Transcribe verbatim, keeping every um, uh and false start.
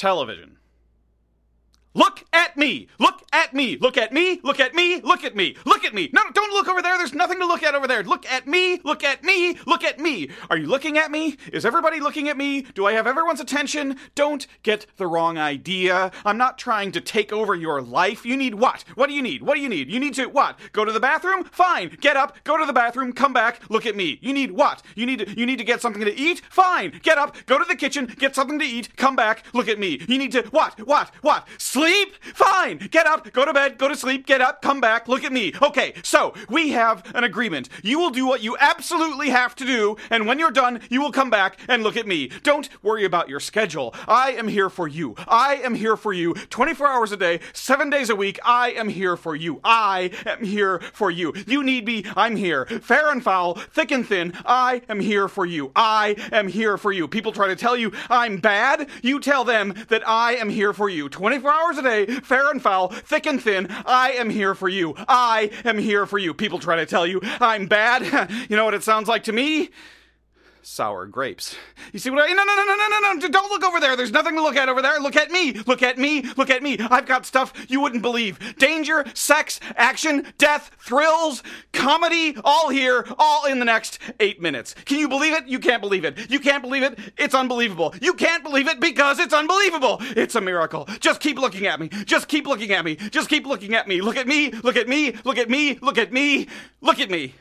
television. Look at me! Look at me! Look at me! Look at me! Look at me! Look at me! No, don't look over there! There's nothing to look at over there! Look at me! Look at me! Look at me! Are you looking at me? Is everybody looking at me? Do I have everyone's attention? Don't get the wrong idea. I'm not trying to take over your life. You need what? What do you need? What do you need? You need to what? Go to the bathroom? Fine. Get up, go to the bathroom, come back, look at me. You need what? You need to, you need to get something to eat? Fine. Get up, go to the kitchen, get something to eat, come back, look at me. You need to what? What? What? Sleep? Fine. Get up, go to bed, go to sleep, get up, come back, look at me. Okay, so we have an agreement. You will do what you absolutely have to do, and when you're done, you will come back and look at me. Don't worry about your schedule. I am here for you. I am here for you. twenty-four hours a day, seven days a week. I am here for you. I am here for you. You need me. I'm here. Fair and foul, thick and thin. I am here for you. I am here for you. People try to tell you I'm bad. You tell them that I am here for you. twenty-four hours a day, fair and foul, thick and thin, I am here for you. I am here for you. People try to tell you I'm bad. You know what it sounds like to me? Sour grapes. You see what I... No, no, no, no, no, no, no. Don't look over there. There's nothing to look at over there. Look at me. Look at me. Look at me. I've got stuff you wouldn't believe. Danger, sex, action, death, thrills, comedy, all here, all in the next eight minutes. Can you believe it? You can't believe it. You can't believe it? It's unbelievable. You can't believe it because it's unbelievable. It's a miracle. Just keep looking at me. Just keep looking at me. Just keep looking at me. Look at me. Look at me. Look at me. Look at me. Look at me.